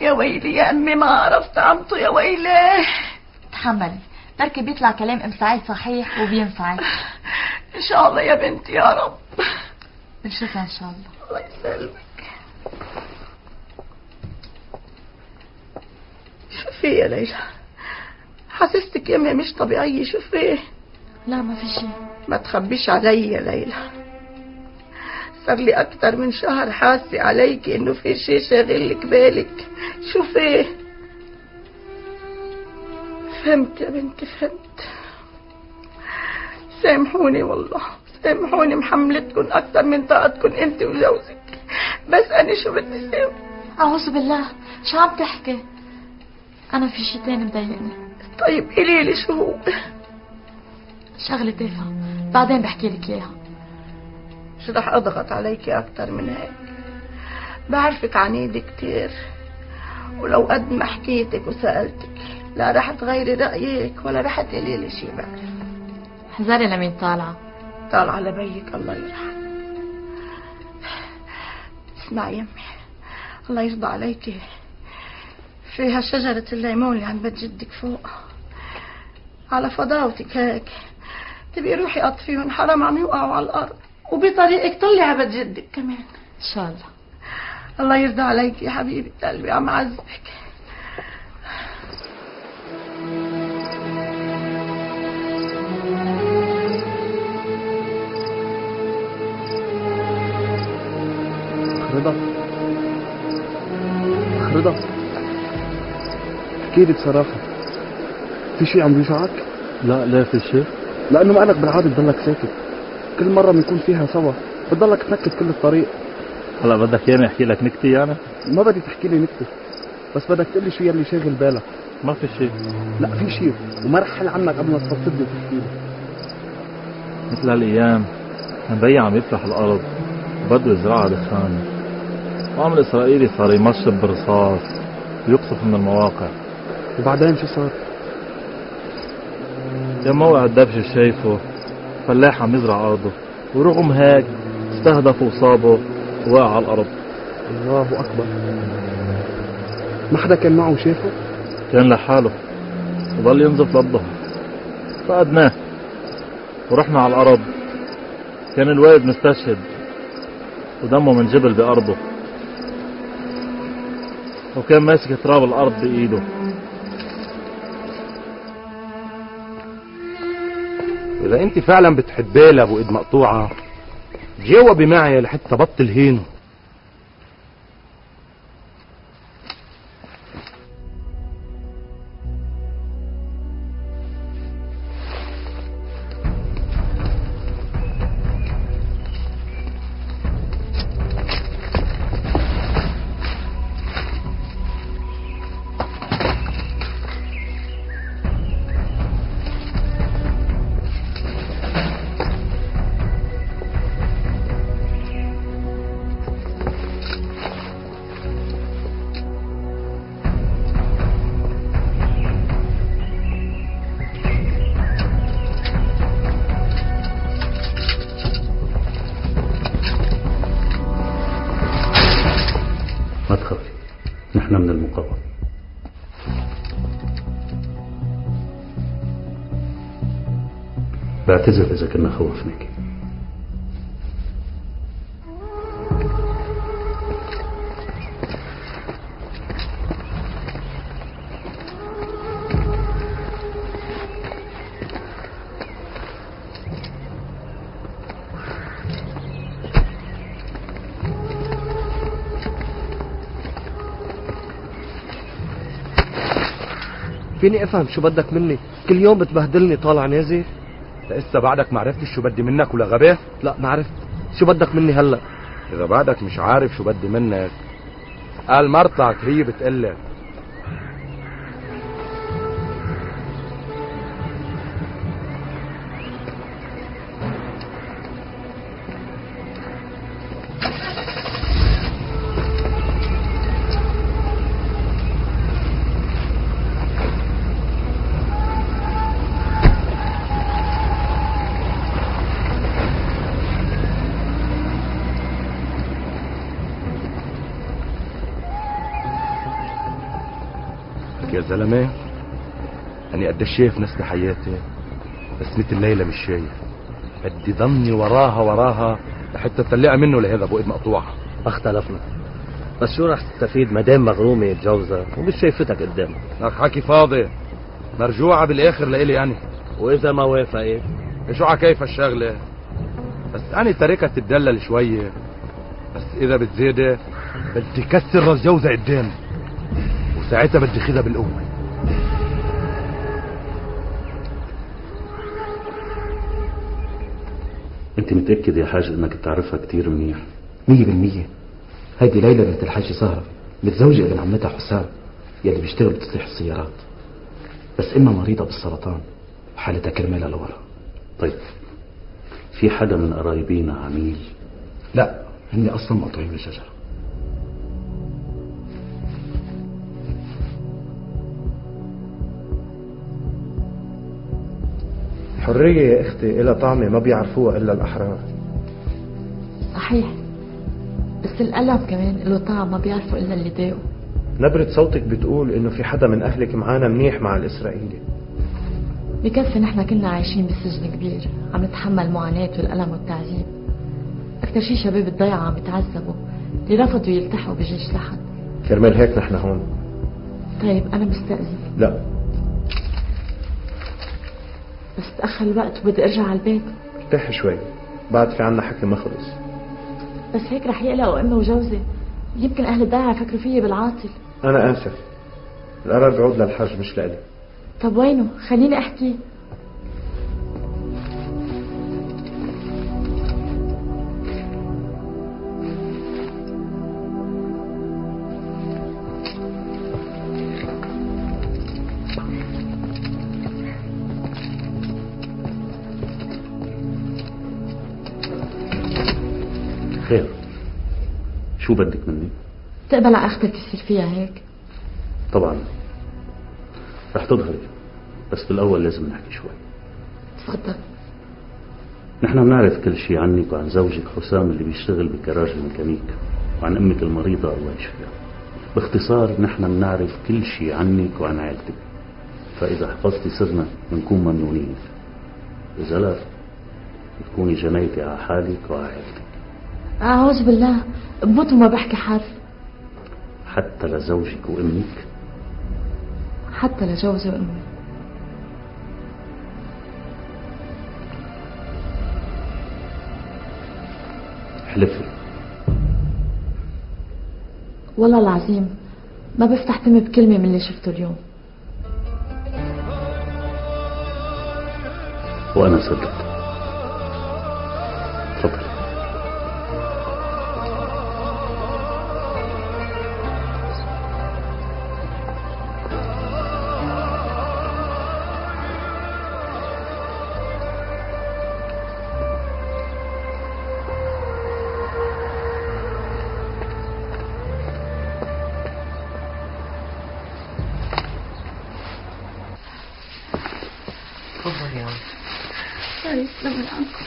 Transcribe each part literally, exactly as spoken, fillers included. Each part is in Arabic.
يا ويلي يا امي ما عرفت طعمته يا ويلي. تحملي بركي بيطلع كلام ام سعيد صحيح وبينفعك. ان شاء الله يا بنتي يا رب. بنشوفها ان شاء الله. الله يسلمك. شوفي يا ليلى حسستك يمي مش طبيعية. شوفي. لا ما في شيء. ما تخبيش علي يا ليلى. صار لي اكتر من شهر حاسة عليك انه في شيء شاغلك بالك. شوفي. فهمت يا بنتي فهمت. سامحوني والله سامحوني محملتكن اكتر من طاقتكن انت وجوزك. بس انا شو بدي اسوي؟ اعوذ بالله شو عم تحكي؟ انا في شيء تاني مضايقني. طيب قولي لي شو هو؟ شغلة تافهة بعدين بحكي لك اياها. مش رح اضغط عليكي اكتر من هيك. بعرفك عنيدة كتير ولو قد ما حكيتك وسألتك لا رح تغيري رأيك ولا رح تقولي لي شي. بعرف. حذري لمين طالعة. طالعة لبيك الله يرحم. اسمعي يمي الله يرضى عليكي فيها شجرة الليمون اللي عند بيت جدك فوق على فضاوتك هيك تبقي روحي اطفيهم حرام عم يوقعوا على الارض وبطريقك طلعي على بيت جدك كمان ان شاء الله. الله يرضى عليك يا حبيبة قلبي عم عذبك. رضا رضا احكي لي بصراحة في شيء عم بيوجعك؟ لا لا في شيء. لأنه ما لك بالعادة تضلك ساكت. كل مرة بنكون فيها سوا بتضلك تنكت كل الطريق. هلا بدك اياني احكي لك نكتة يعني؟ ما بدي تحكي لي نكتة بس بدك تقول لي شو يلي شاغل بالك. ما في شيء. لا في شيء وما رح حل عنك قبل ما تفضفض لي وتحكي لي. مثل هالايام مبيع عم يفتح الارض وبده يزرعها دخان وعم الاسرائيلي صار يمشط برصاص ويقصف من المواقع. وبعدين شو صار؟ كان موقع الدبش شايفه فلاح عم يزرع ارضه ورغم هيك استهدف وصابه ووقع على الارض. الله اكبر. ما حدا كان معه شايفه؟ كان لحاله وضل ينزف للظهر. فقدناه ورحنا على الارض. كان الوالد مستشهد ودمه من جبل بارضه وكان ماسك تراب الارض بايده. اذا انت فعلا بتحبيه لابو ايد مقطوعه جاوبي معي لحتى بطل هين. ما تخافي نحن من المقاومة. بعتذر إذا كنا خوفناك. فيني افهم شو بدك مني؟ كل يوم بتبهدلني طالع نازل. لسه بعدك ما عرفتش شو بدي منك ولا غبي؟ لا ما عرفت. شو بدك مني هلا؟ اذا بعدك مش عارف شو بدي منك قال مرتك هي بتقلك. يا زلمة أنا قد شايف ناس بحياتي، بس مثل ليلى مش شايف. بدي ضمني وراها وراها لحتى تطلعها منه لهذا ابو ايد مقطوعة. اختلفنا، بس شو رح تستفيد مدام مغرومة يتجوزها ومش شايفتك قدامك؟ لك حكي فاضي، مرجوعة بالاخر لإلي أنا. واذا ما وافقت شو عكيف الشغلة؟ بس أنا تاركها تتدلل شوية، بس إذا بتزيد بدي كسر راس جوزها قدامي، وساعتها بدي خذها بالقوة. انت متأكد يا حاج انك بتعرفها كتير منيح؟ مية بالمية. هيدي ليلى بنت الحاج سهرة، متزوجة ابن عمتها حسام يلي بيشتغل بتصليح السيارات، بس امها مريضة بالسرطان وحالتها كرمالها لورا. طيب في حدا من قرايبينا عميل؟ لا، هن اصلا مقطوعين بالشجرة. الحرية يا اختي إلها طعمة ما بيعرفوها الا الاحرار. صحيح، بس الألم كمان له طعم ما بيعرفوا إلا اللي ضايقوا. نبرة صوتك بتقول انه في حدا من اهلك معانا منيح مع الاسرائيلي. بكفي نحن كنا عايشين بسجن كبير عم نتحمل معاناة والألم والتعذيب. أكثر شي شباب الضيعة عم يتعذبوا اللي رفضوا يلتحقوا بجيش لحد. كرمال هيك نحن هون. طيب أنا مستأذن. لا بس تأخر الوقت وبدي أرجع على البيت. ارتاحي شوي، بعد في عنا حكي ما خلص. بس هيك رح يقلقوا أمي وجوزي، يمكن أهل الضيعة يفكروا فيي بالعاطل. أنا آسف، القرار بيعود للحاج مش لإلي. طب وينه؟ خليني أحكي. خير، شو بدك مني؟ تقبل على أختك يصير فيها هيك؟ طبعا رح تظهري، بس بالأول لازم نحكي شوي. تفضل. نحن بنعرف كل شيء عنك وعن زوجك حسام اللي بيشتغل بكراج الميكانيك، وعن أمك المريضة الله يشفيها. باختصار نحن بنعرف كل شيء عنك وعن عائلتك، فإذا حفظتي سرنا بنكون ممنونين، إذا لا بتكوني جنيتي على حالك وعلى عائلتك. أعوذ بالله، بموت وما بحكي حرف. حتى لزوجك وأمك؟ حتى لجوزي وأمي. احلفي. والله العظيم ما بفتح تمي بكلمة من اللي شفته اليوم. وأنا صدقت. تفضل. تفضل يا عم. طيب يسلم لي عنكم.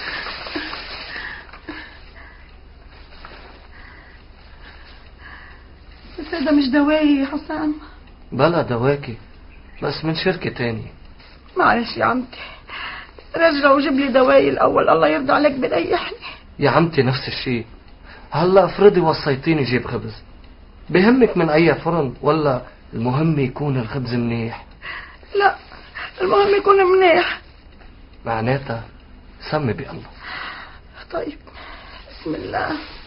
بس هذا مش دواي يا حسام. بلا دواكي، بس من شركة تانية. معلش يا عمتي، رجع وجيب لي دواي الأول، الله يرضى عليك بريحني. يا عمتي نفس الشيء. هلا افرضي وصيتيني جيب خبز، بهمك من أي فرن ولا المهم يكون الخبز منيح؟ لا، المهم يكون منيح. معناتها سمي بالله. طيب بسم الله.